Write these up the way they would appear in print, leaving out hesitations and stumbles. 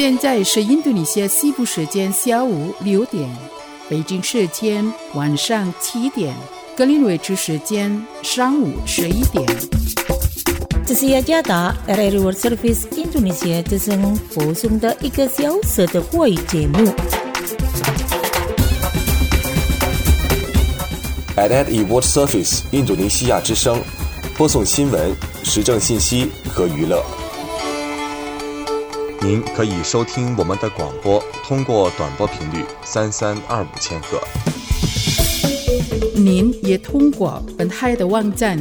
现在是印度尼西亚西部时间下午6点，北京时间晚上7点，格林威治时间上午11点。 这是雅加达 RRI World Service Indonesia 之声播送的1个小时的华语节目。 RRI World Service 印度尼西亚之声播送新闻、时政信息和娱乐。您可以收听我们的广播，通过短波频率3325千赫。 您也通过本台的网站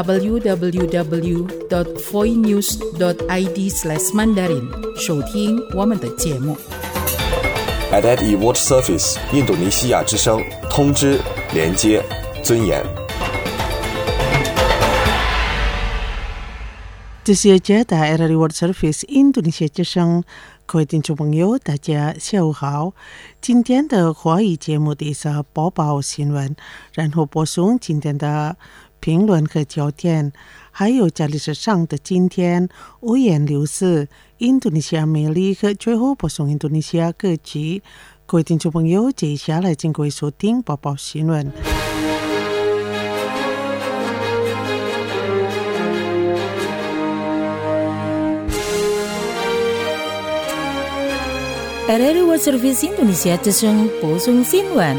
www.voinews.id/mandarin 收听我们的节目。 RRI World Service 印度尼西亚之声，通知、连接、尊严。 这是雅加达 RRI World Service 印度尼西亚之声，各位听众朋友，大家下午好。今天的华语节目第一是播报新闻，然后播送今天的评论和焦点，还有在历史上的今天5月6日印度尼西亚美丽和最后播送印度尼西亚歌曲。各位听众朋友，接下来请各位收听播报新闻。 RRI World Service Indonesia 之声播送新闻。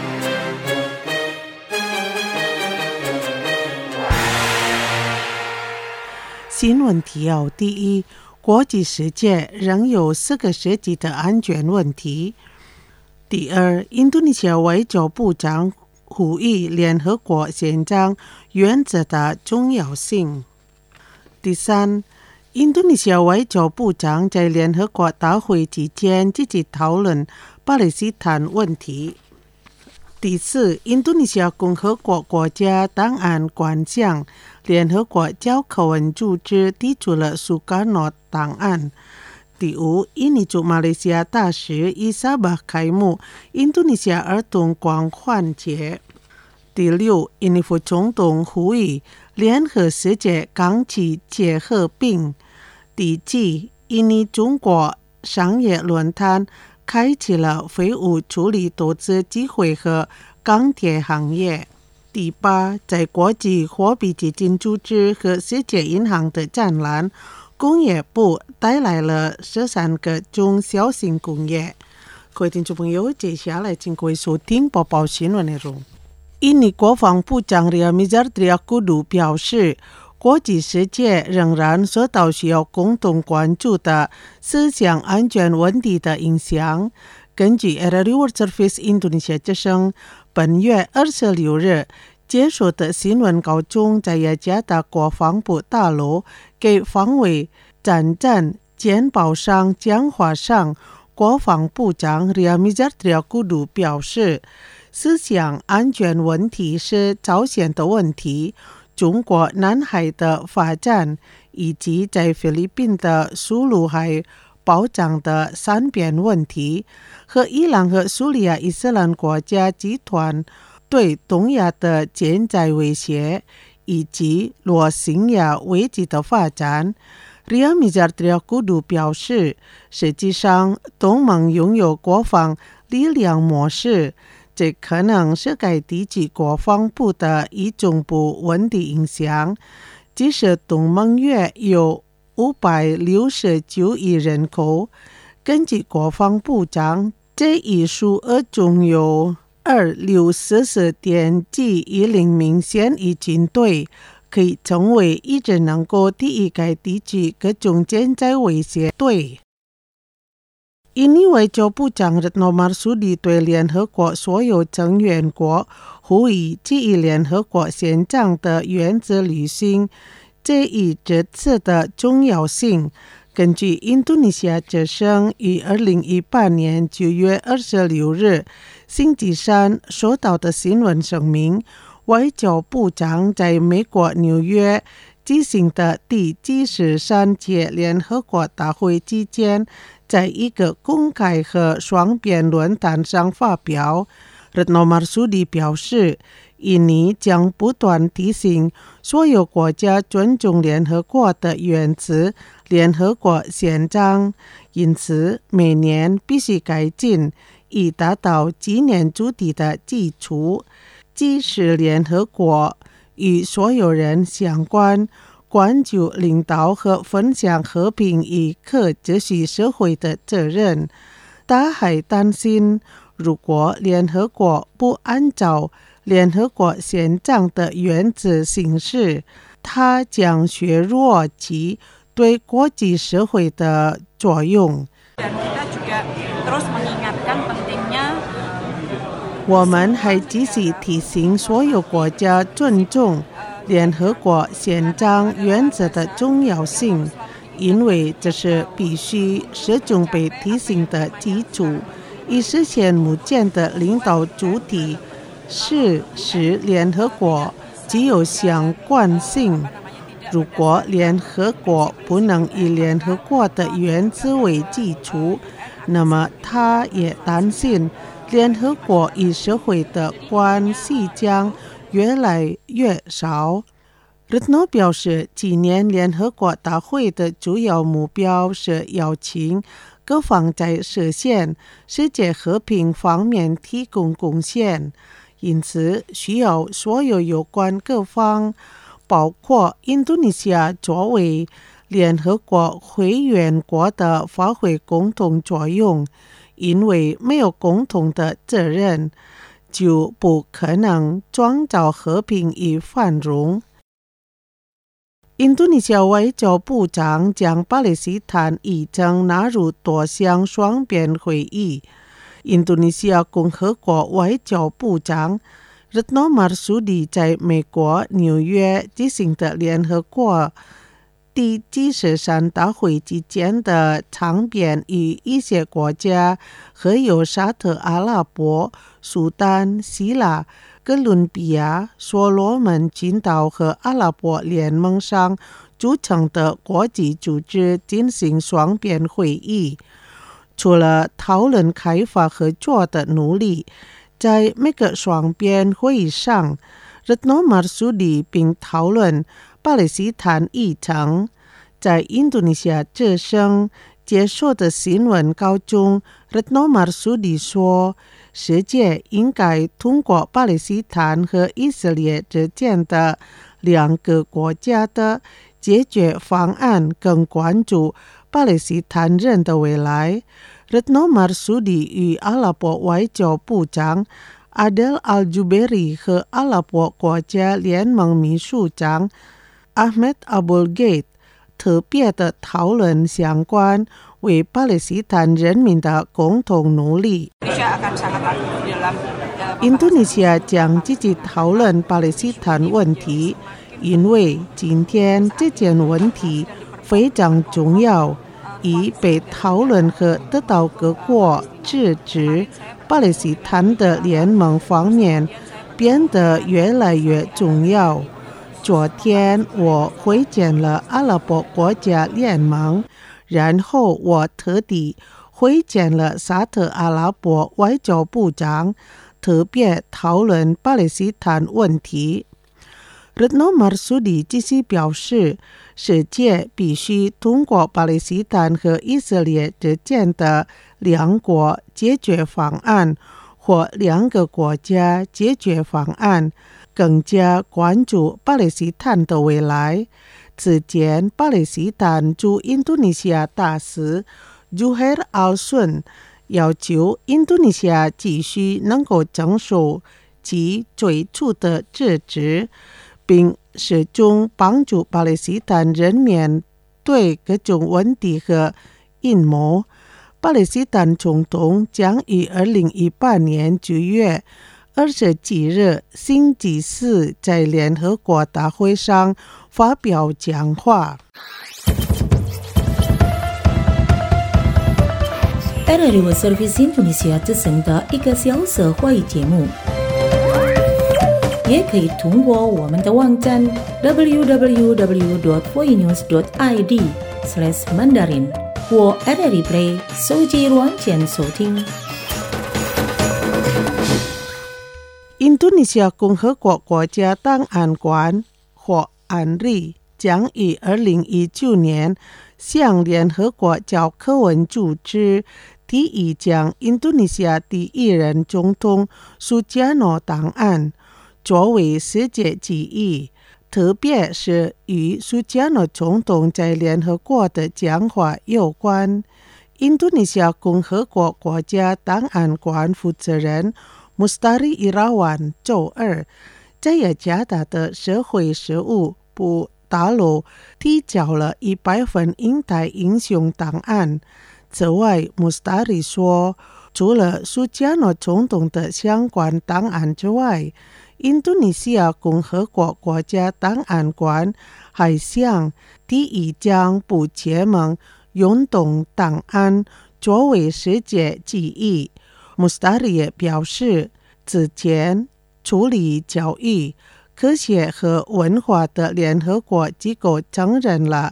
新闻提要：第一，国际世界仍有4个世纪的安全问题。第二，印度尼西亚外交部长呼吁联合国宪章原则的重要性。第三，印度尼西亚外交部长在联合国大会期间积极讨论巴勒斯坦问题。第四，印度尼西亚共和国国家档案馆向联合国教科文组织提出了苏卡诺档案。第五，印尼驻马来西亚大使伊萨巴开幕印度尼西亚儿童狂欢节。第六，印尼副总统呼吁联合世界抗击结核病。第七，印尼中国商业论坛开启了废物处理投资机会和钢铁行业。第八，在国际货币基金组织和世界银行的展览，工业部带来了13个中小型工业。各位听众朋友，接下来请各位收听播报新闻内容。印尼国防部长Ria Mizar Triakudu表示，国际世界仍然受到需要共同关注的思想安全问题的影响。根据 RRI World Service 印度尼西亚之声本月26日接受的新闻稿中，在雅加达国防部大楼给防卫战争简报上讲话上，国防部长Ria Mizar Triakudu表示，思想安全问题是朝鲜的问题，中国南海的发展，以及在菲律宾的苏鲁海保障的三边问题，和伊朗和叙利亚伊斯兰国家集团对东亚的潜在威胁，以及罗兴亚危机的发展。Ria Mizar Triakudu表示，实际上东盟拥有国防力量模式，这可能是该地区国防部的一种不稳定影响。即使东盟约有569亿人口，根据国防部长，这一数额中有264点几10名现役军队，可以成为一支能够抵御该地区各种潜在威胁队。印尼外交部长Retno Marsudi对联合国所有成员国呼吁基于联合国宪章的原则履行这一职责的重要性。根据印度尼西亚之声于2018年9月26日星期三收到的新闻声明，外交部长在美国纽约举行的第73届联合国大会期间，在一个公开和双边论坛上发表。Retno Marsudi表示， 印尼将不断提醒所有国家尊重联合国的原则、联合国宪章，因此每年必须改进，以达到纪念主题的基础，即使联合国与所有人相关，关注领导和分享和平与可秩序社会的责任。他还担心，如果联合国不按照联合国宪章的原则行事，它将削弱其对国际社会的作用。我们还继续提醒所有国家尊重联合国宪章原则的重要性，因为这是必须始终被提醒的基础，以实现目前的领导主题是使联合国具有相关性。如果联合国不能以联合国的原则为基础，那么他也担心联合国与社会的关系将越来越少。Retno 表示，今年联合国大会的主要目标是邀请各方在实现世界和平方面提供贡献，因此需要所有有关各方，包括印度尼西亚作为联合国会员国的发挥共同作用，因为没有共同的责任，就不可能创造和平与繁荣。印度尼西亚外交部长将巴勒斯坦议程纳入多项双边会议。印度尼西亚共和国外交部长Retno Marsudi 在美国纽约举行的联合国第73大会期间的场边与一些国家，还有沙特阿拉伯、苏丹、希腊、哥伦比亚、所罗门群岛和阿拉伯联盟上组成的国际组织进行双边会议。除了讨论开发合作的努力，在每个双边会议上，Retno Marsudi 并讨论巴勒斯坦议程。在印度尼西亚之声接受的新闻稿中， Retno Marsudi 说，世界应该通过巴勒斯坦和以色列之间的两个国家的解决方案更关注巴勒斯坦人的未来。Retno Marsudi 与阿拉伯外交部长 Adel Al-Jubeiri 和阿拉伯国家联盟秘书长 Ahmed Abul Gheit 特别的讨论相关为巴勒斯坦人民的共同努力。印度尼西亚将积极讨论巴勒斯坦问题，因为今天这件问题非常重要，已被讨论和得到各国支持，巴勒斯坦的联盟方面变得越来越重要。昨天我会见了阿拉伯国家联盟，然后我特地会见了沙特阿拉伯外交部长，特别讨论巴勒斯坦问题。Retno Marsudi 继续表示，世界必须通过巴勒斯坦和以色列之间的两国解决方案或两个国家解决方案，更加关注巴勒斯坦的未来。此前，巴勒斯坦驻印度尼西亚大使 Zuhair Al-Sun 要求印度尼西亚继续能够承受其最初的支持，并始终帮助巴勒斯坦人面对各种问题和阴谋。巴勒斯坦总统将于2018年9月27日星期四在联合国大会上发表讲话。 RRI World Service Indonesia 之声的一个小时会议节目，也可以通过我们的网站 www.voinews.id/mandarin 或 RRI Play 手机软件收听。 印度尼西亚共和国国家档案馆或案例将于2019年向联合国教科文组织提议将印度尼西亚第一任总统苏加诺档案作为世界记忆，特别是与苏加诺总统在联合国的讲话有关。印度尼西亚共和国国家档案馆负责人Mustari Irawan 周二在雅加达的社会事务部大楼提交了100份印太英雄档案。此外 Mustari 说，除了苏加诺总统的相关档案之外，印度尼西亚共和国国家档案馆还向提议将不结盟运动档案作为世界记忆。Mustari 也表示，之前处理教育、科学和文化的联合国机构承认了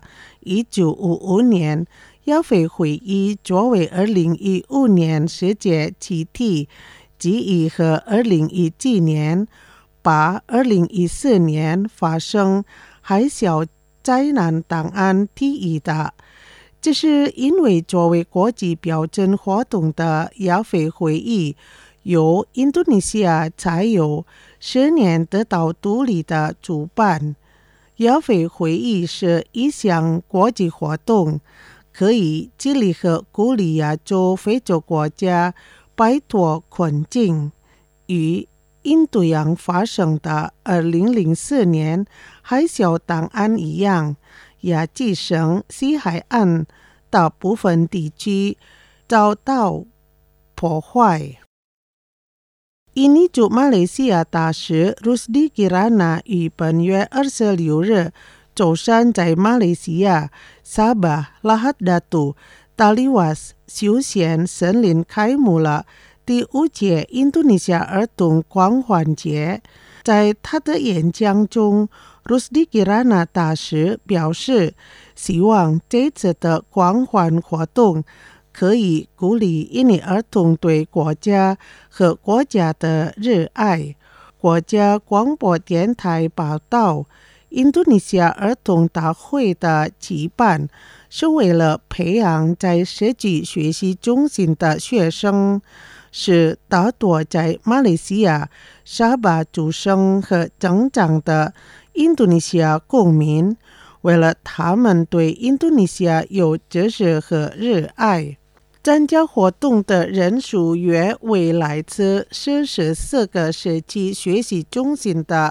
1955年亚非会议作为2015年世界集体记忆和2017年把2014年发生海啸灾难档案提议的。这是因为作为国际标准活动的亚非会议由印度尼西亚才有10年得到独立的主办。亚非会议是一项国际活动，可以激励和鼓励亚洲、非洲国家摆脱困境。与印度洋发生的2004年海啸档案一样，亚济省西海岸大部分地区遭到破坏。印尼驻马来西亚大使 Rusdi Kirana 于本月26日周三在马来西亚沙巴拉哈达图达利瓦斯休闲森林开幕了第5届印度尼西亚儿童狂欢节。在他的演讲中， Rusdi Kirana 大使表示，希望这次的狂欢活动可以鼓励印尼儿童对国家和国家的热爱。国家广播电台报道，印度尼西亚儿童大会的举办是为了培养在社区学习中心的学生，是大多在马来西亚沙巴出生和成长的印度尼西亚公民，为了他们对印度尼西亚有知识和热爱。参加活动的人数约为来自44个社区学习中心的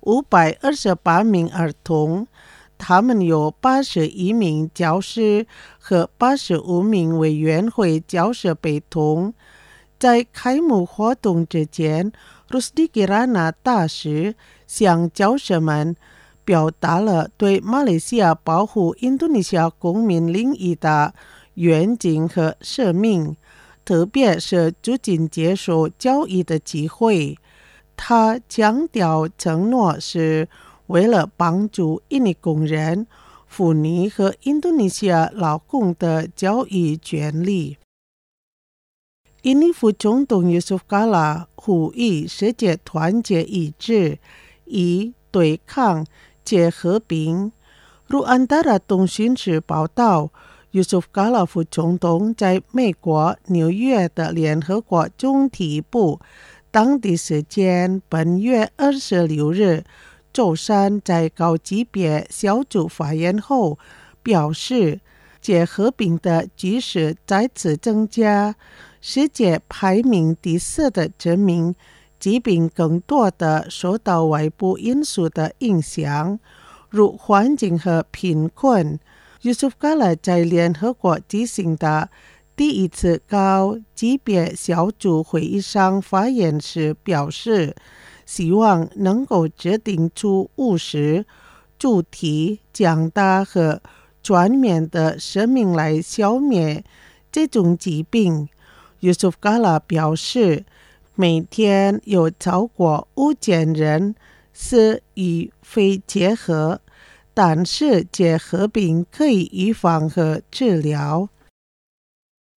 528名儿童，他们有81名教师和85名委员会教师陪同。在开幕活动之前， Rusdi Kirana 大使向教师们表达了对马来西亚保护印度尼西亚公民利益的愿景和使命，特别是促进接受教育的机会。他强调承诺是为了帮助印尼工人、妇女和印度尼西亚劳工的教育权利。印尼副总统 Yusuf Kala 呼吁世界团结一致，以对抗借和平。如安达拉通讯社报道，Yusuf Kala 副总统在美国纽约的联合国总体部当地时间本月26日周三在高级别小组发言后表示，借和平的局势再次增加，世界排名第4的证明疾病更多的受到外部因素的影响，如环境和贫困。Yusuf Kala 在联合国举行的第一次高级别小组会议上发言时表示，希望能够制定出务实、主题强大和全面的生命来消灭这种疾病。Yusuf Kala 表示，每天有超过5000人死于肺结核，但是结核病可以预防和治疗。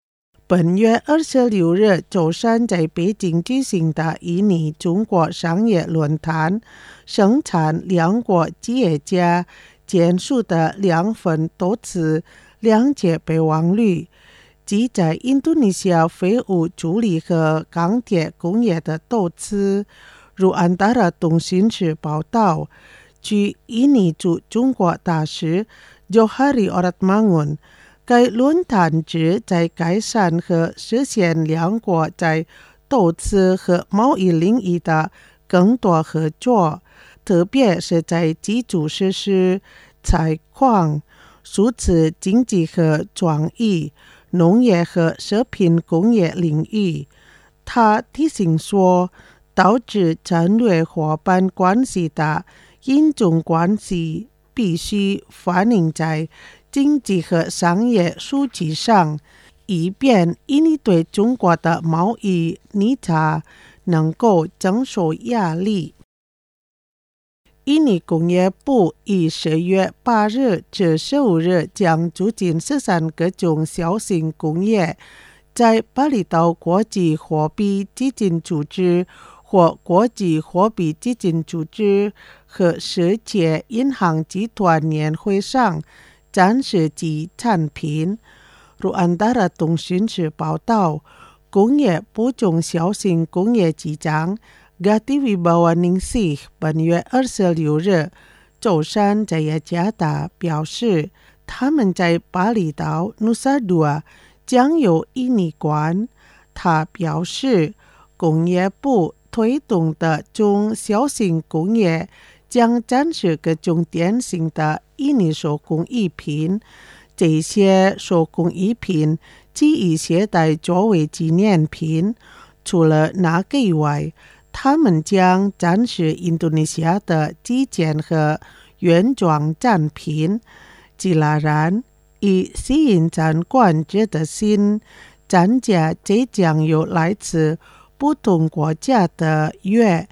本月26日周三在北京举行的印尼中国商业论坛，生产两国企业家签署的2份投资谅解备忘录，即在印度尼西亚废物处理和钢铁工业的投资。如安达拉通讯社报道，据印尼驻中国大使 Johari Oratmangun，该论坛旨在改善和实现两国在投资和贸易领域的更多合作，特别是在基础设施、采矿、数字经济和创意、农业和食品工业领域。他提醒说，导致战略伙伴关系的印中关系必须反映在经济和商业数据上，以便印尼对中国的贸易逆差能够承受压力。印尼工业部于10月8日至15日将促进13个中小型工业在巴厘岛国际货币基金组织或国际货币基金组织和世界银行集团年会上展示其产品。如安达拉通讯社报道，工业部中小型工业局长 Gati Wibawaningsih 本月26日周三在雅加达表示，他们在巴厘岛 Nusa Dua 将有印尼馆。他表示，工业部推动的中小型工业将展示各种典型的印尼手工艺品，这些手工艺品既以携带作为纪念品。除了那个以外，他们将展示印度尼西亚的基建和原装产品。既然以吸引参观者的心，展架即将有来自不同国家的约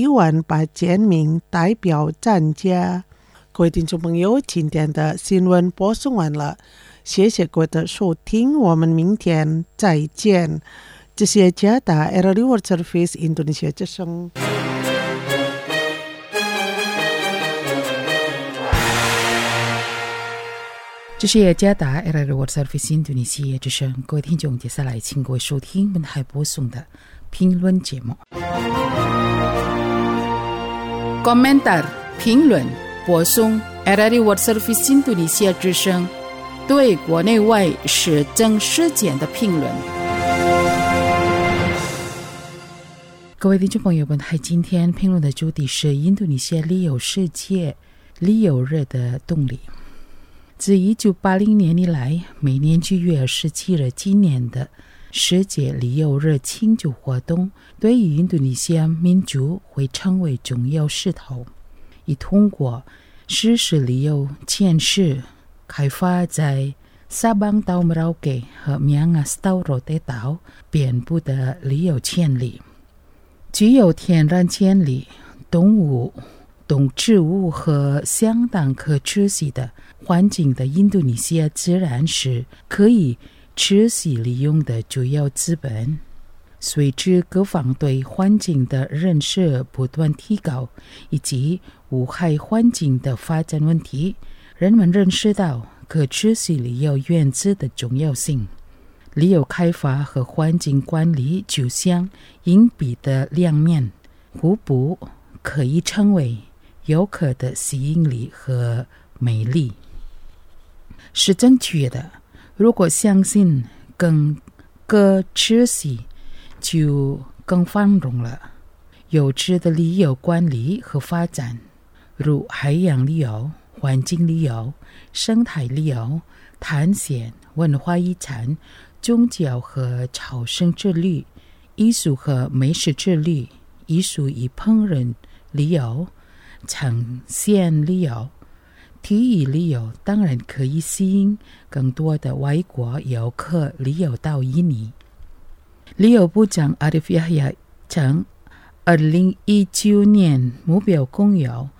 18000名代表参加。各位听众朋友，今天的新闻播送完了，谢谢各位的收听，我们明天再见。这是雅加达 RRI World Service Indonesia 之声。 这是雅加达 RRI World Service Indonesia 之声。各位听众，接下来请各位收听本台播送的评论节目。Komentar 评论播送 RRI World Service Indonesia 之声对国内外时政事件的评论。各位听众朋友，本台今天评论的主题是印度尼西亚旅游世界旅游日的动力。自1980年以来，每年9月27日今年的世界旅游日庆祝活动对于印度尼西亚民族会成为重要势头，以通过实施旅游建设开发在沙邦岛 Merauke 和Miangas岛 Rote 岛遍布的旅游潜力。具有天然潜力、动植物和相当可持续的环境的印度尼西亚自然是可以持续利用的主要资本。随着各方对环境的认识不断提高，以及无害环境的发展问题，人们认识到可持续旅游原则的重要性。旅游开发和环境管理就像硬币的两面，互补，可以成为游客的吸引力和魅力。是正确的，如果相信更可持续，就更繁荣了。优质的旅游管理和发展，如海洋旅游、环境旅游、生态旅游、探险、文化遗产、宗教和朝圣之旅、艺术和美食之旅、艺术与烹饪旅游、呈现旅游、体育旅游，当然可以吸引更多的外国游客旅游到印尼。旅游部长 Arif Yahya 称2019年目标共有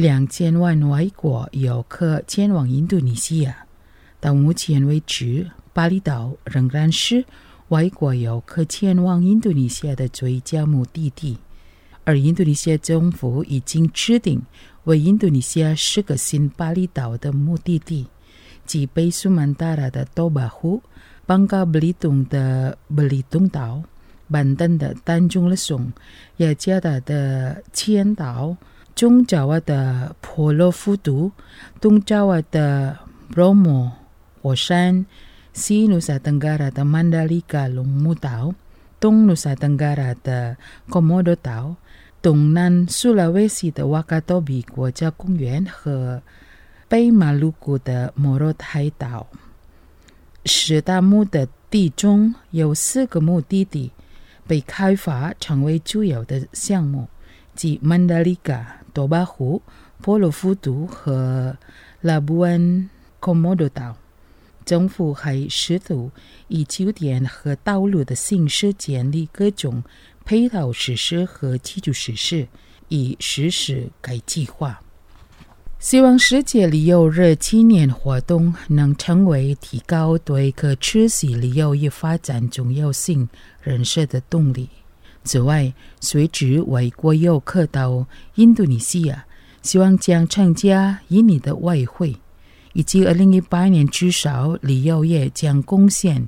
2000万外国游客前往印度尼西亚。到目前为止， 巴厘岛仍然是外国游客前往印度尼西亚的最佳目的地，而印度尼西亚政府已经制定为印度尼西亚10个新巴厘岛的目的地，即北苏门答腊的多巴湖、邦加布里东的布里东岛、板凳的丹中勒松、雅加达的千岛、中爪哇的婆罗浮都、东爪哇的Bromo火山、西努萨登加拉的曼达里卡龙目岛、东努萨登加拉的Komodo岛、东南苏拉威西的瓦卡多比国家公园和北马鲁古的摩洛海岛。10大目的地中有4个目的地被开发成为主要的项目，即曼达里卡、多巴湖、婆罗浮都和拉布安Komodo岛。政府还试图以酒店和道路的形式建立各种配套设施和基础设施，以实施该计划。希望世界旅游日纪念活动能成为提高对可持续旅游业发展重要性认识的动力。此外，随着外国游客到印度尼西亚，希望将增加印尼的外汇，以及2018年至少旅游业将贡献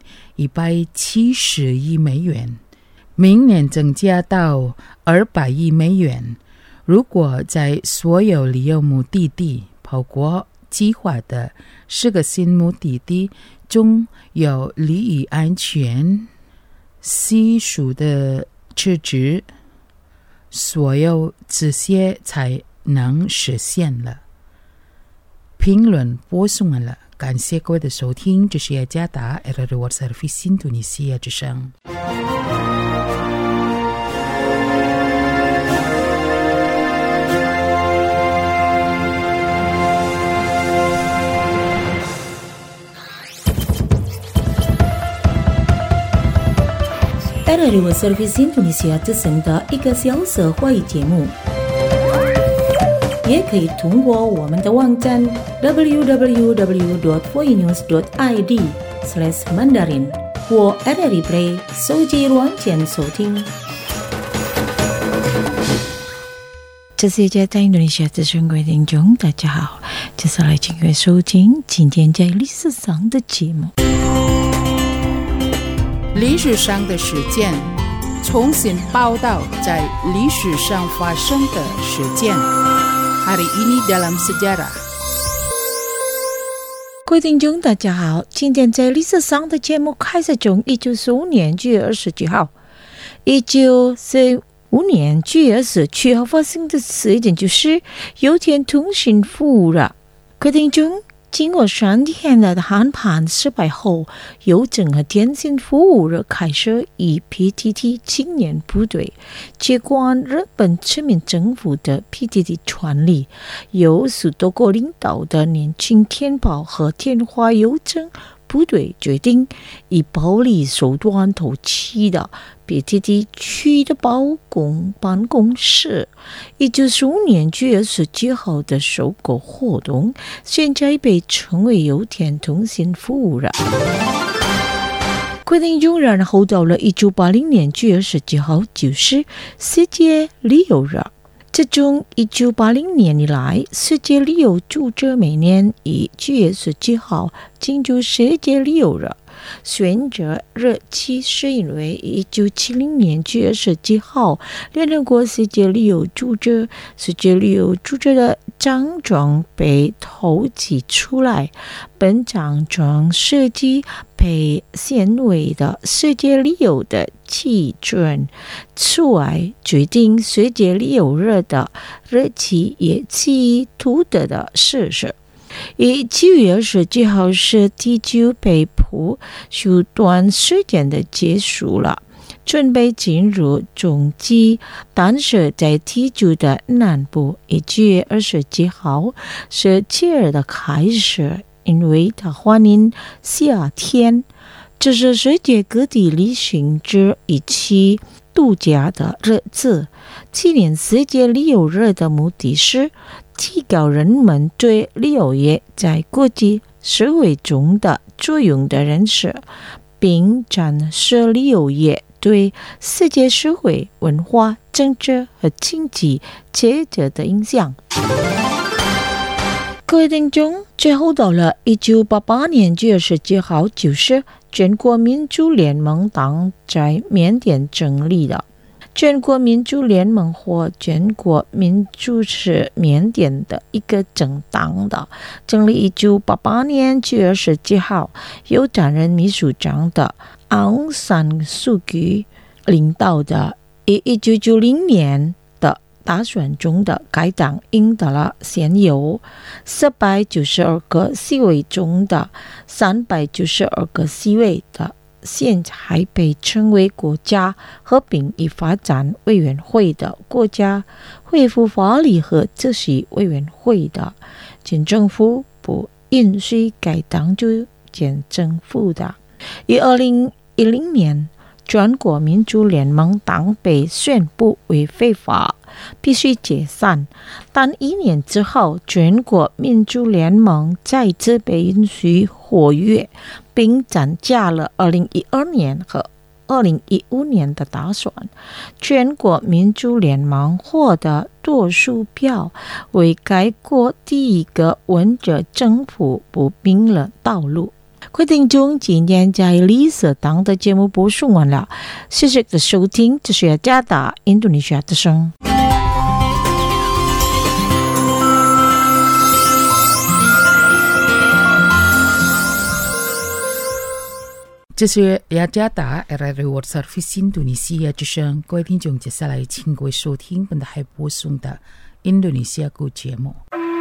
170亿美元，明年增加到200亿美元。如果在所有旅游目的地，包括计划的10个新目的地中有利益安全系数的支持，所有这些才能实现了。评论播送完了，感谢各位的收听，这是雅加达 RRI World Service 印度尼西亚之声。 RRI World Service 印度尼西亚之声的1个小时华语节目，也可以通过我们的网站 www.voinews.id/mandarin 或 RRI Play 手机软件收听。这是在印度尼西亚之声各位听众，大家好，接下来请各位收听今天在历史上的节目。 历史上的事件，重新报道在历史上发生的事件。Hari ini dalam sejarah。 各位听众大家好，今天在历史上的节目开始从1945年9月27号1945年9月27号发生的事件就是邮电通信服务了。各位听众，经过3天的谈判失败后，邮政和电信服务日开始以 PTT 青年部队接管日本殖民政府的 PTT 权力，由10多个领导的年轻电报和电话邮政部队决定以暴力手段统治的 PTT 区的办公室。1945年9月17号的收购活动现在被称为邮电通信服务了。规定中，然后到了1980年9月17号就是世界旅游日。自从1980年以来，世界旅游组织每年以9月17号庆祝世界旅游日。选择日期是因为1970年9月17号，联合国世界旅游组织的奖状被统计出来，本奖状设计被显为的世界旅游的基准。此外，决定世界旅游日的日期也是独特的事实。9月17号是第9北部首段时间的结束了，准备进入冬季，但是在第9的南部，9月27号是节日的开始，因为它欢迎夏天。这是世界各地旅行者一起度假的日子。纪念世界旅游日的目的是提高人们对旅游业在国际社会中的作用的人士，并展示旅游业对世界社会、文化、政治和经济结构的影响。各位听众，最后到了1988年9月19号，就是全国民主联盟党在缅甸成立的。全国民主联盟或全国民主是缅甸的一个政党的，成立1988年9月19号，由担任秘书长的昂山素季领导的。以1990年的大选中的该党赢得了现有492个席位中的392个席位的，现在被称为国家和平与发展委员会的国家恢复法理和秩序委员会的前政府不允许该党组建政府的。于2010年，全国民主联盟党被宣布为非法，必须解散。但1年之后，全国民主联盟再次被允许活跃，并参加了2012年和2015年的大选。全国民主联盟获得多数票，为该国第一个文者政府铺平了道路。各位听众，今天在理所当的节目播送完了，谢谢的收听，这是雅加达印度尼西亚之声。 这是雅加达 RRI World Service 印度尼西亚之声。各位听众，接下来请各位收听本台播送的印度尼西亚语节目。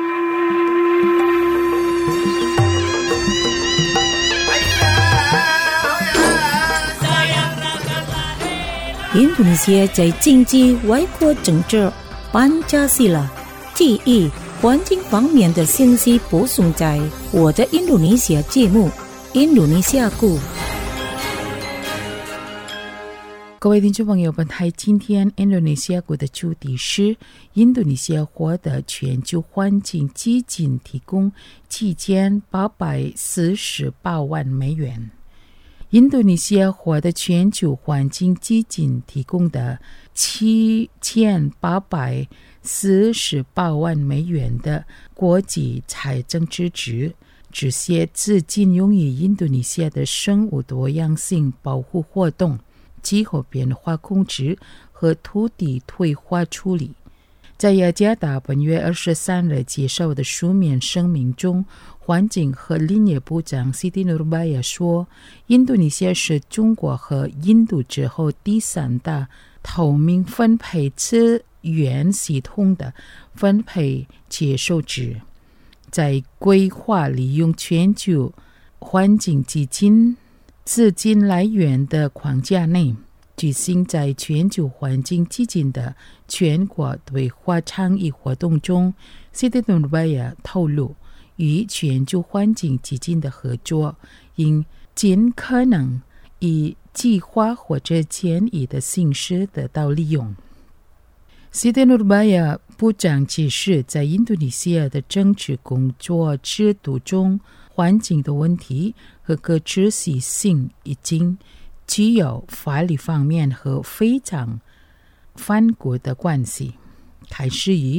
印度尼西亚在经济、外国政治、班加西拉、地域、环境方面的信息播送在我的印度尼西亚节目《印度尼西亚故》。 各位听众朋友，本台今天印度尼西亚国的主题是印度尼西亚获得全球环境基金提供7848万美元。印度尼西亚获得全球环境基金提供的7848万美元的国际财政支持，这些资金用于印度尼西亚的生物多样性保护活动、气候变化控制和土地退化处理。在雅加达本月23日介绍的书面声明中，环境和林业部长西蒂努巴亚说，印度尼西亚是中国和印度之后第3大透明分配资源系统的分配接受者。在规划利用全球环境基金资金来源的框架内，举行在全球环境基金的全国对话倡议活动中，西蒂努巴亚透露，与全球环境基金的合作应尽可能以计划或者建议的形式得到利用。西蒂努巴亚部长解释，在印度尼西亚的政治工作制度中，环境的问题和可持续性已经具有法律方面和非常反骨的关系，开始于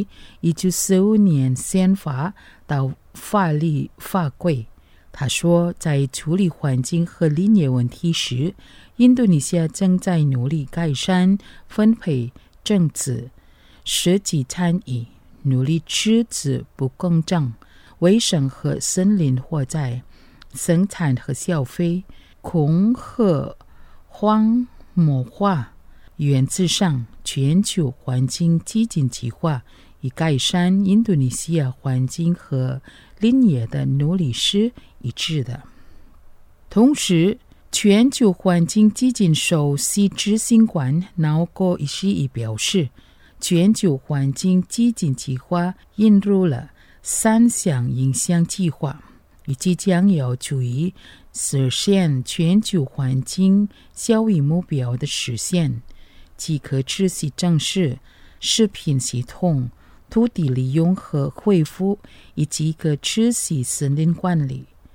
1945年宪法到法律法规。他说，在处理环境和林业问题时，印度尼西亚正在努力改善分配政策，实际参与，努力制止不公正、卫生和森林火灾、生产和消费、空和荒漠化。原则上，全球环境基金计划以改善印度尼西亚环境和林业的努力是一致的。同时，全球环境基金首席执行官纳戈伊西表示，全球环境基金计划引入了3项影响计划，以及将有助于实现全球环境效益目标的实现，即可持续城市、食品系统、土地利用和恢复，以及可持续森林管理。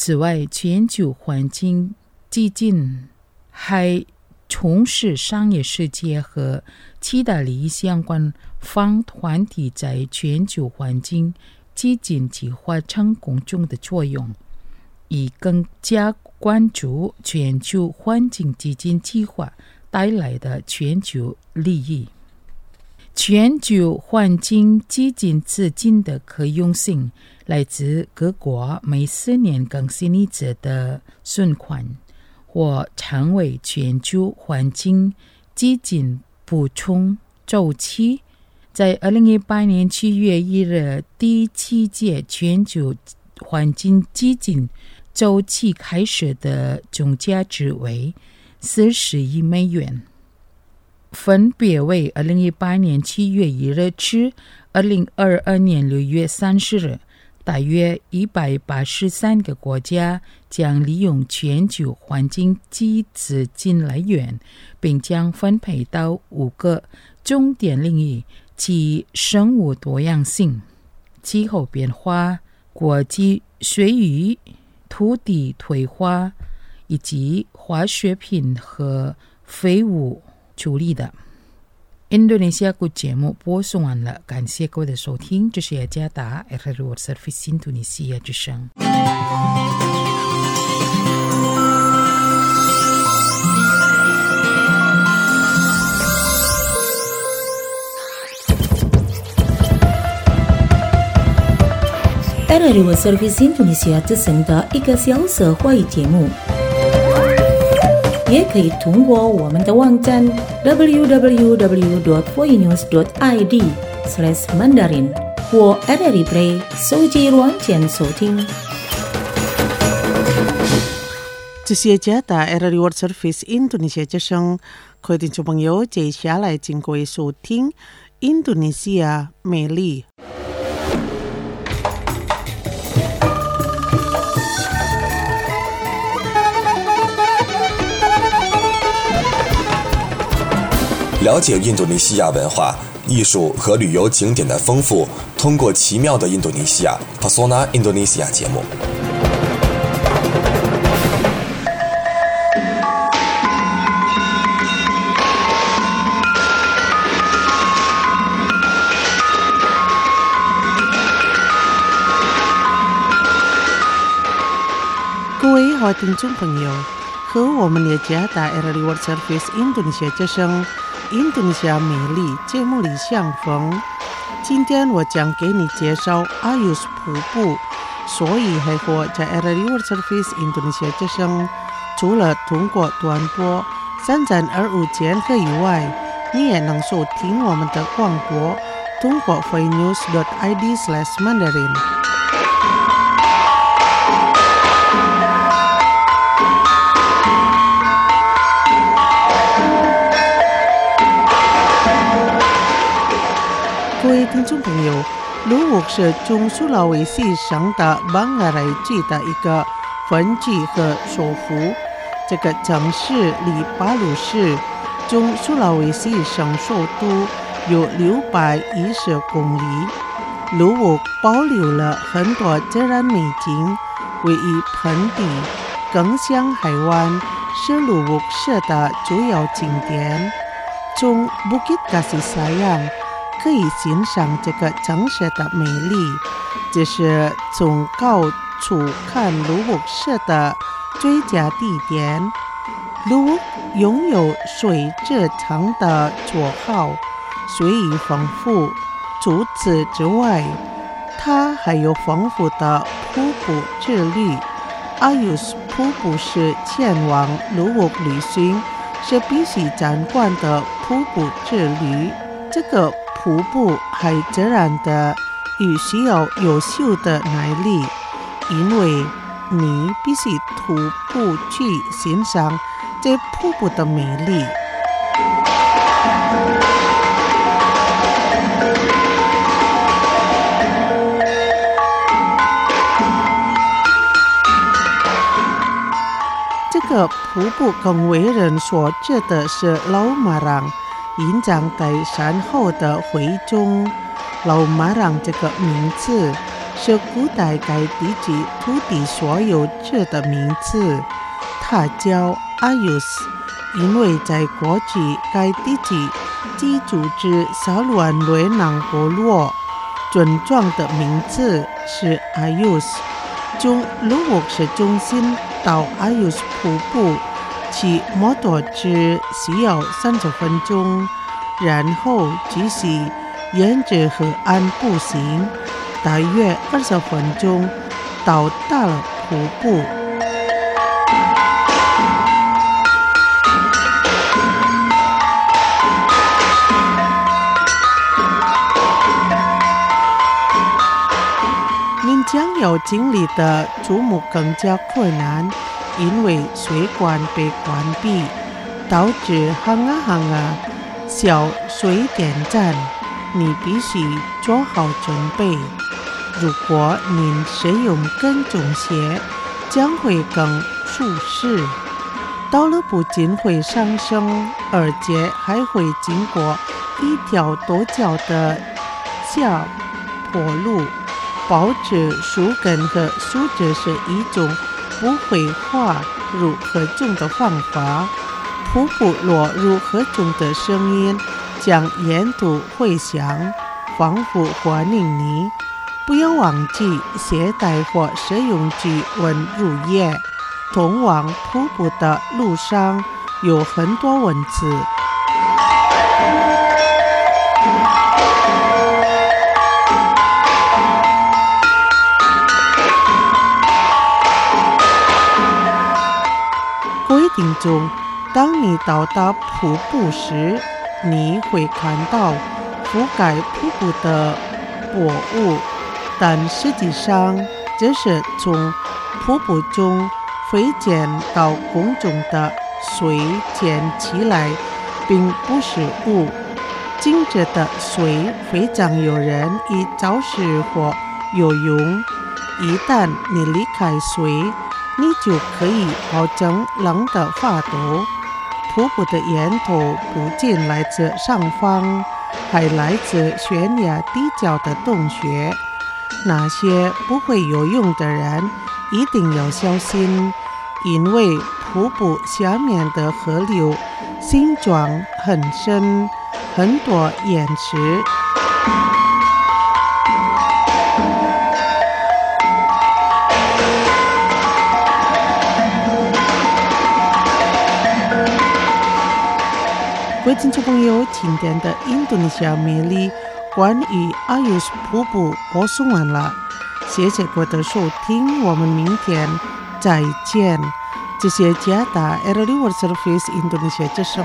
此外，全球环境基金还从事商业世界和其他利益相关方团体在全球环境基金计划成功中的作用，以更加关注全球环境基金计划带来的全球利益。全球环境基金资金的可用性来自各国每4年更新一次的存款，或称为全球环境基金补充周期。在2018年7月1日第7届全球环境基金周期开始的总价值为40亿美元，分别为2018年7月1日至2022年6月30日，大约183个国家将利用全球环境基金来源，并将分配到5个重点领域，即生物多样性、气候变化、国际水域、土地退化以及化学品和废物处理的。印度尼西亚国节目播送完了，感谢各位的收听，这是雅加达 RRI World Service 印度尼西亚之声。 RRI World Service 印度尼西亚之声的1个小时华语节目，也可以通过我们的网站 www.voinews.id/mandarin 或 RRI Play 手机软件收听。 这是雅加达 RRI World Service 印度尼西亚之声，各位听众朋友，接下来请各位收听印度尼西亚美丽。 了解印度尼西亚文化、艺术和旅游景点的丰富，通过奇妙的印度尼西亚 Pesona Indonesia 节目。 各位好听众朋友，和我们雅加达 RRI World Service 印度尼西亚之声印度尼西亚美丽节目里相逢。今天我将给你介绍阿尤斯瀑布，所以还活在 RRI World Service 印度尼西亚之声，除了通过短波3325千赫以外，你也能收听我们的广播，通过 voinews.id/mandarin。各位听众朋友，鲁沃是中苏拉维西省的邦嘎莱季的一个分区和首府。这个城市离巴鲁市中苏拉维西省首都有610公里。鲁沃保留了很多自然美景，位于盆地，更像海湾，是鲁沃市的主要景点。从 Bukit Kasih Sayang可以欣赏这个城市的美丽，这是从高处看鲁沃市的最佳地点。鲁沃拥有水之城的绰号，水域丰富。除此之外，它还有丰富的瀑布之旅。阿尤斯瀑布是前往鲁沃旅行是必须参观的瀑布之旅。这个瀑布还自然的与需要优秀的耐力，因为你必须徒步去欣赏这瀑布的美丽。这个瀑布更为人所知的是老马朗，隐藏在山后的灰中。老马朗这个名字是古代该地级土地所有者的名字。它叫 Ayus， 因为在过去该地级居住之萨鲁安雷囊部落村庄的名字是 Ayus。 从鲁沃市中心到 Ayus 瀑布骑摩托车需要30分钟，然后继续沿着河岸步行，大约20分钟到达了瀑布。您将要经历的注目更加困难，因为水管被关闭，导致行啊小水电站。你必须做好准备。如果您使用跟踪鞋，将会更舒适。道路不仅会上升，而且还会经过一条陡峭的下坡路。保持树根和树枝是一种不会滑入河中的方法。瀑布落入河中的声音将沿途回响，仿佛欢迎你。不要忘记携带或使用聚温乳液。通往瀑布的路上有很多蚊子。各位听众，当你到达瀑布时，你会看到覆盖瀑布的薄雾，但实际上这是从瀑布中飞溅到空中的水溅起来，并不是雾。静止的水非常诱人以潮湿或游泳。一旦你离开水，你就可以保证冷的发抖。瀑布的源头不仅来自上方，还来自悬崖地角的洞穴。那些不会游泳的人一定要小心，因为瀑布下面的河流形状很深，很多岩石。各位听众朋友，今天的印度尼西亚魅力关于阿尤斯瀑布播送完了，谢谢各位的收听，我们明天再见。这是加达 RRI World Service Indonesia 之声。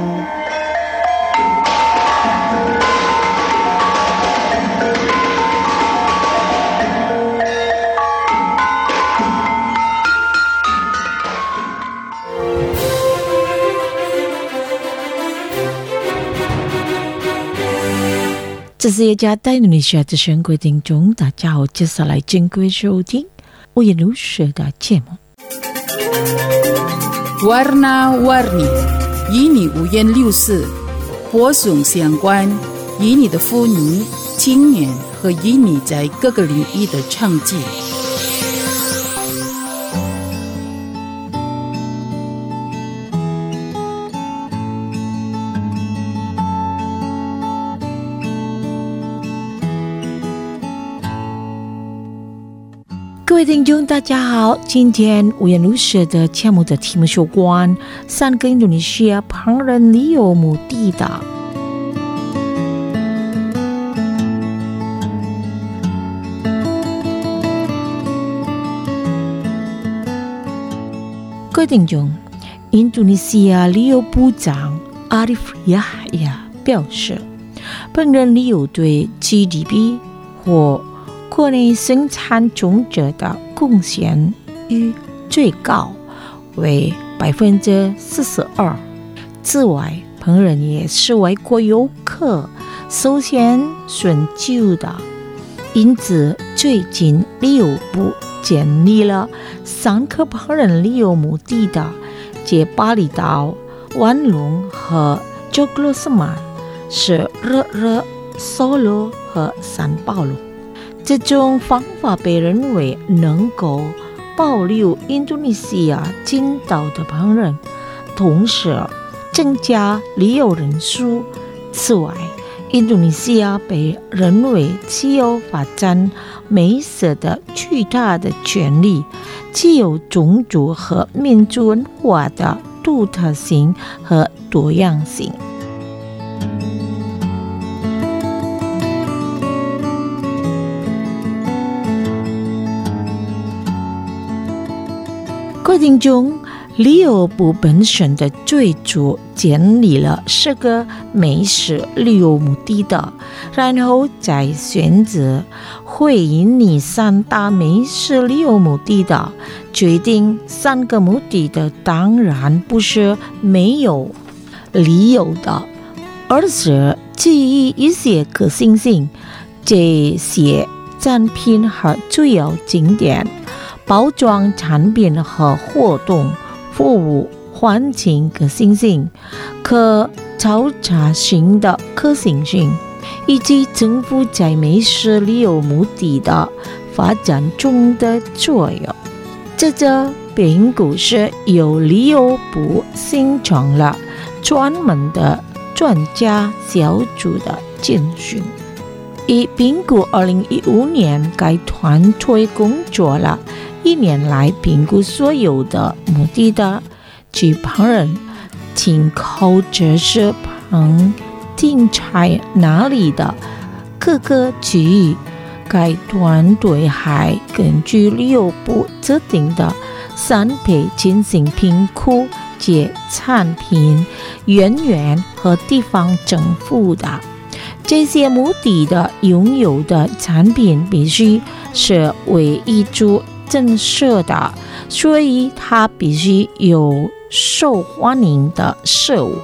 这是一家带印度尼西亚之声各位听众，大家好，接下来请各位收听五颜六色的节目。 Warna-warni， 与你五颜六色，播送相关，与你的妇女、青年和与你在各个领域的成绩。 各位听众大家好，今天五颜六色的节目的题目有关3个印度尼西亚烹饪旅游目的地。各位听众，印度尼西亚旅游部长阿里夫亚亚表示，烹饪旅游对 GDP 或国内生产总值的贡献率最高，为42%。此外，烹饪也是外国游客首先寻求的，因此最近旅游部建立了3个烹饪旅游目的地，即巴厘岛、万隆和佐克罗斯曼，是热热、索罗和圣保罗。 这种方法被认为能够保留印度尼西亚金岛的烹饪，同时增加旅游人数。此外，印度尼西亚被认为具有发展美食的巨大的权利，具有种族和民族文化的独特性和多样性。各位听众，旅游部本身的最初建立了10个美食旅游目的地，然后再选择会引你3大美食旅游目的地，决定3个目的地当然不是没有理由的，而是基于一些可行性。这些展品和主要景点、包装产品和活动、服务环境可行性、可调查性的可行性，以及政府在美食旅游目的地发展中的作用。这个评估是由旅游部形成了专门的专家小组的进行。以评估2015年，该团队工作了1年来，评估所有的目的地及烹饪进口这些烹定在哪里的各个区域。该团队还根据旅游部制定的3倍进行评估，及产品源源和地方政府的这些目的地拥有的产品必须是唯一主震慑的，所以它必须有受欢迎的食物。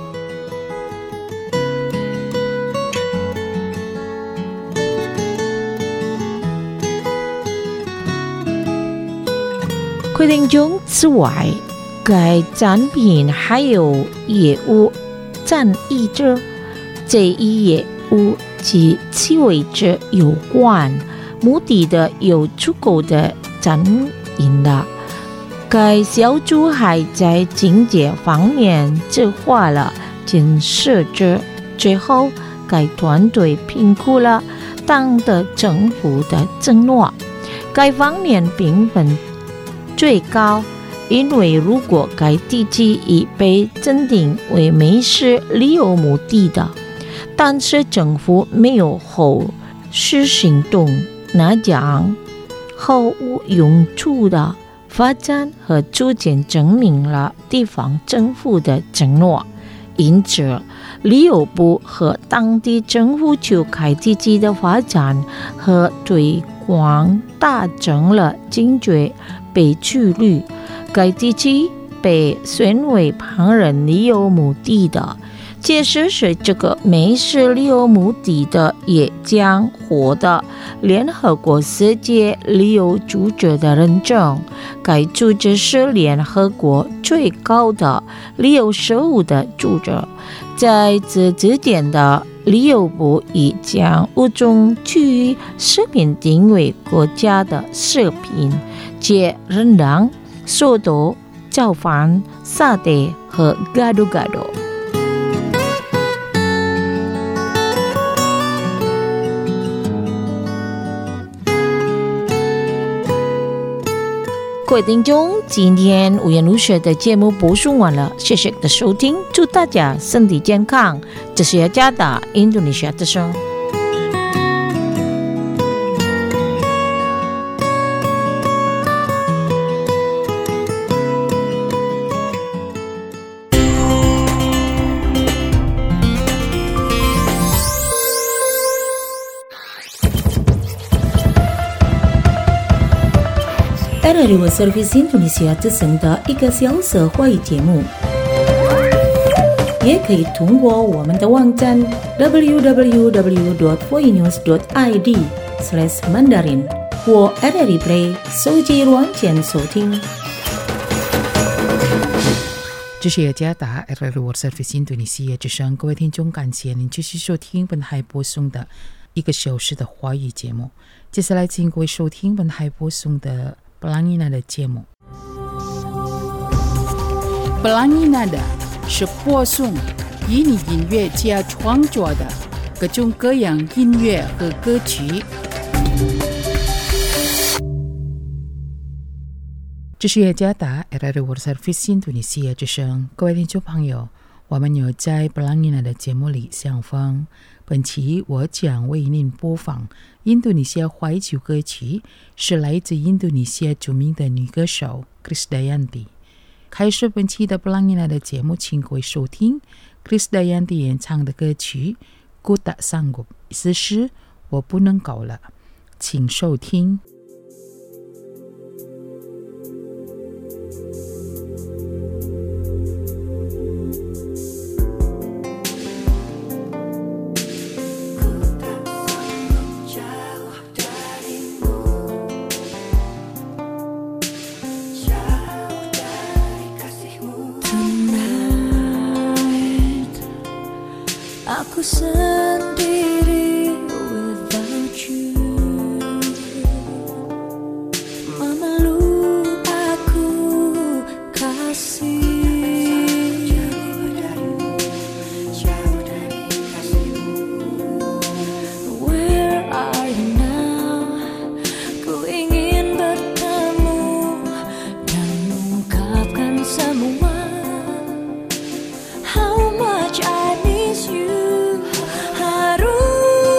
规定中之外，该展品还有业务展议者，这一业务及其位置有关目的地有足够的展映的。该小组还在经济方面计划了建设者。最后，该团队评估了党的政府的承诺，该方面评分最高，因为如果该地区已被认定为美食旅游目的地，但是政府没有后续行动，那将毫无用处的发展和逐渐证明了地方政府的承诺。因此，旅游部和当地政府就该地区的发展和推广达成了经济被取率，该地区被选为烹饪旅游目的地。即使是这个美食旅游目的地也将获得联合国世界旅游组织的认证。该组织是联合国最高的旅游事务的组织。在此之前的旅游部已将5种区域食品定为国家的食品，即rendang、soto、炒饭、沙爹和gado-gado。各位听众，今天五颜六色的节目播送完了，谢谢的收听，祝大家身体健康。这是雅加达印度尼西亚之声。RRI World Service Indonesia 之声的1个小时华语节目，也可以通过我们的网站 www.voinews.id/mandarin 或 RRI Play 手机软件收听。 这是雅加达 RRI World Service Indonesia 之声，各位听众，感谢您继续收听本台播送的 1个小时的华语节目。接下来请各位收听本台播送的 Pelangi Nada 节目。Pelangi Nada 是播送以你音乐家创作的各种各样音乐和歌曲。这是雅加达 RRI World Service Indonesia 之声，各位听众朋友，我们有在 Pelangi Nada 节目里相逢。本期我将为您播放印度尼西亚怀旧歌曲，是来自印度尼西亚著名的女歌手 Krisdayanti。开始本期的 Pelangi Nada 节目，请各位收听 Krisdayanti 演唱的歌曲 Ku Tak Sanggup， 意思是我不能够了，请收听。 Aku sendiri without you, memeluk aku kasih, jauh dari kasihmu. Where are you now? Ku ingin bertemu dan mengungkapkan semua. How much I miss you. Harus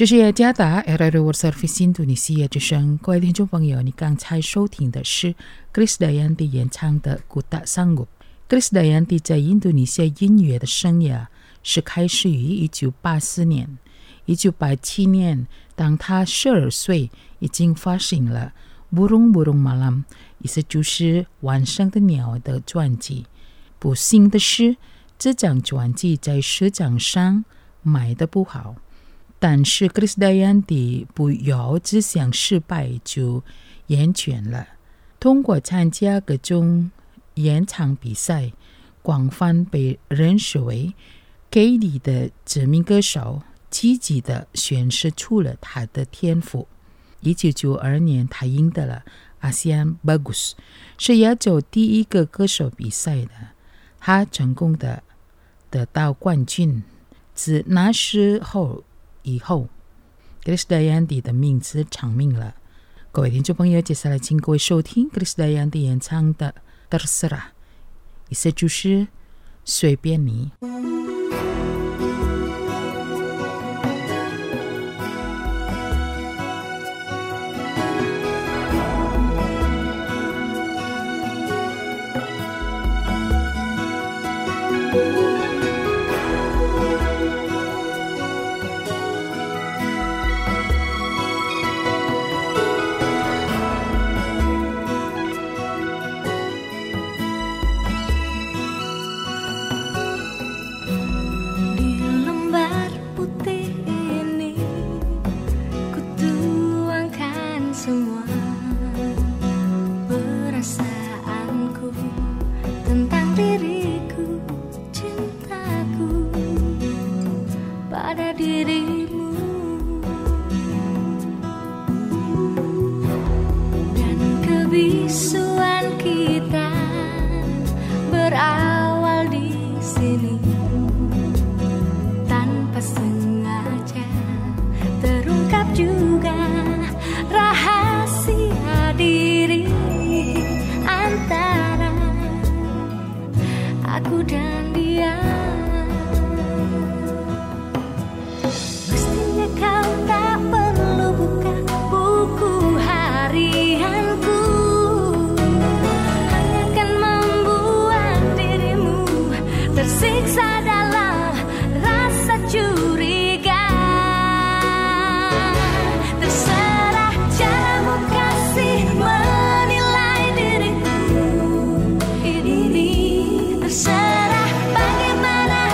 这是加达 RRI World Service 印度尼西亚之声，各位听众朋友，你刚才收听的是 Krisdayanti 演唱的《古达桑古》。Krisdayanti 在印度尼西亚音乐的生涯是开始于1984年。1987年，当他12岁，已经发行了《Burung Burung Malam》，意思就是晚上的鸟的专辑。不幸的是，这张专辑在市场上卖得不好。但是 Krisdayanti 不要只想失败就厌倦了，通过参加各种演唱比赛，广泛被认识为给力的知名歌手，积极地显示出了他的天赋。1992年，他赢得了 ASEAN Bagus， 是亚洲第一个歌手比赛的，他成功地得到冠军。自那时候以后 Krisdayanti 的名字长命了。各位听众朋友，接下来请各位收听 Krisdayanti 演唱的 Terserah， 意思就是随便你。 Kebisuan kita berawal di sini, tanpa sengaja terungkap juga rahasia diri antara aku dan dia. Mestinya kau tak perlu buka buku harianku, tersiksa dalam rasa curiga. Terserah caramu kasih menilai diriku ini. Terserah bagaimana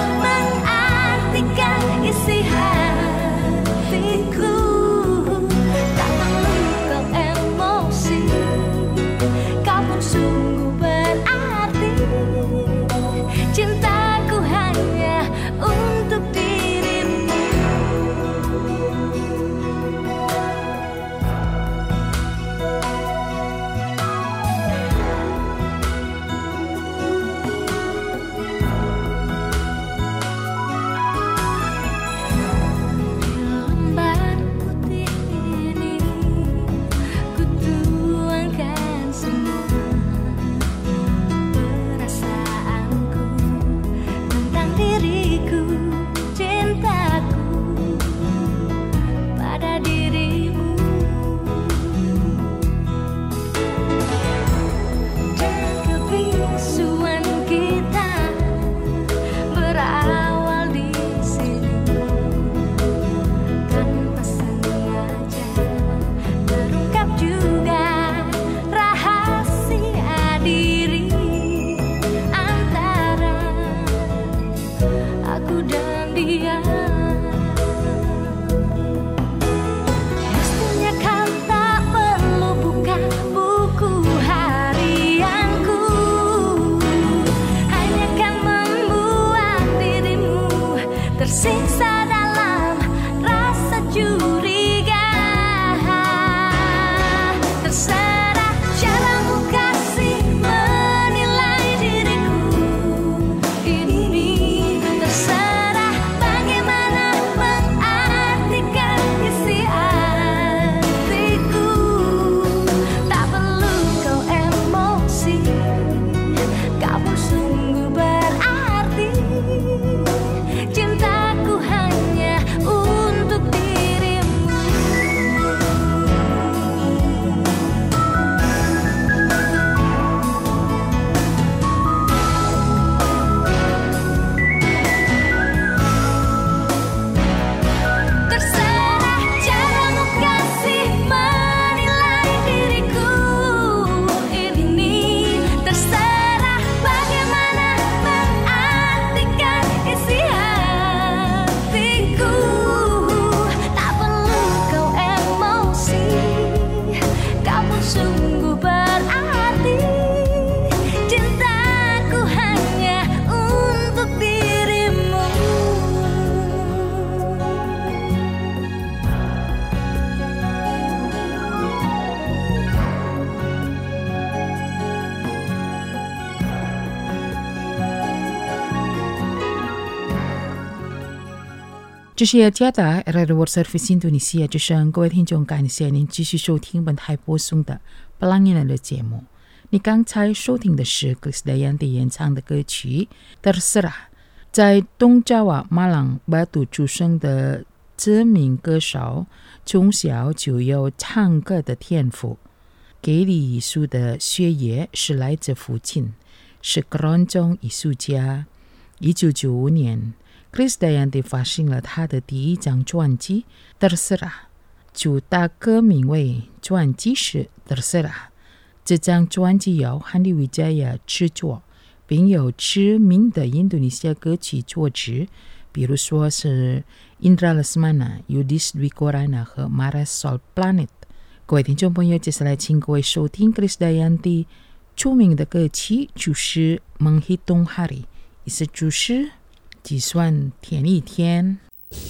这是雅加达 RRI World Service 印度尼西亚之声，各位听众，感谢您继续收听本台播送的布朗尼的节目。你刚才收听的是Krisdayanti演唱的歌曲 Terserah。在东爪哇马朗巴杜出生的知名歌手，从小就有唱歌的天赋。给予艺术的血液是来自父亲，是各种艺术家。1995年，Krisdayanti 发行了他的第一张专辑 Terserah， 主打歌名为专辑是 Terserah。这张专辑由Handy Wijaya制作，并有知名的印度尼西亚歌曲作词，比如说是 Indra Lesmana、Yudhis Dwi Korana 和 Marisol Planet。各位听众朋友，接下来请各位收听 Krisdayanti 出名的歌曲，就是《Menghitung Hari》，意思就是计算天一天。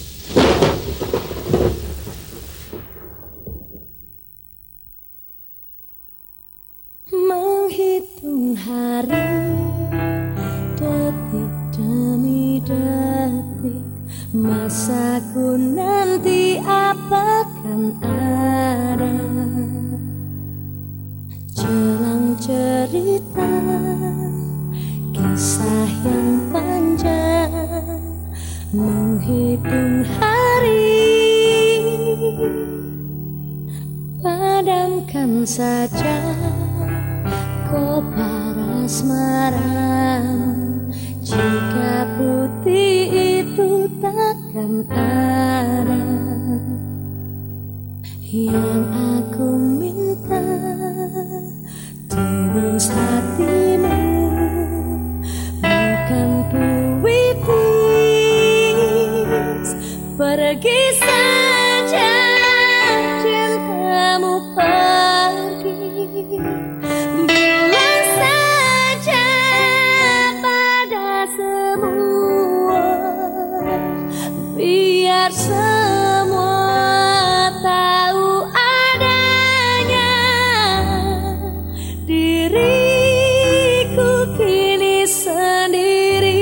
Menghitung hari, detik demi detik, masaku nanti apakan ada. Jelang cerita, kisah yang panjang, menghitung hari, padamkan saja kobar asmaramu, jika putih itu takkan ada. Yang aku minta tulus hatimu, bukan puitis. Pergi saja cintamu pergi, bilang saja pada semua, biar semua tahu adanya diriku kini sendiri.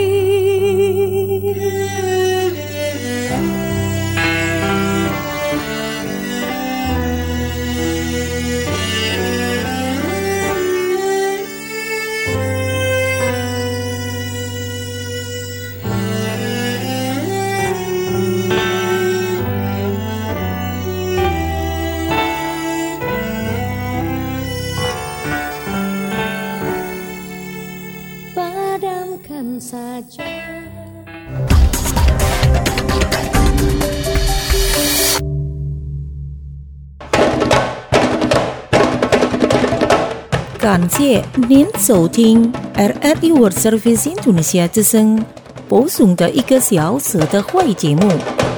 Padamkan saja. 感谢您收听 RRI World Service 印度尼西亚之声播送的1个小时的会节目。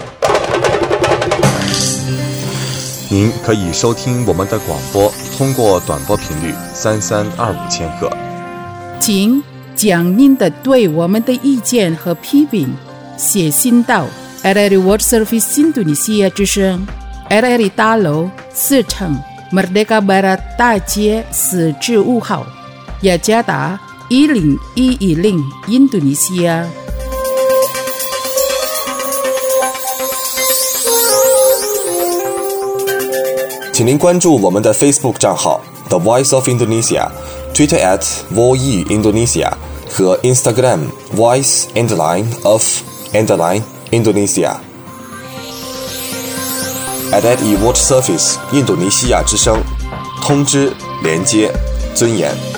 您可以收听我们的广播，通过短波频率3325千赫。 请将您的对我们的意见和批评写信到 RRI World Service 印度尼西亚之声 RRI 大楼4层 Merdeka Barat 大街4至5号，雅加达10110，印度尼西亚。 请您关注我们的 Facebook 账号 The Voice of Indonesia，Twitter @VOE Indonesia 和 Instagram Voice_of_Indonesia。RRI World Service 印度尼西亚之声，通知、连接、尊严。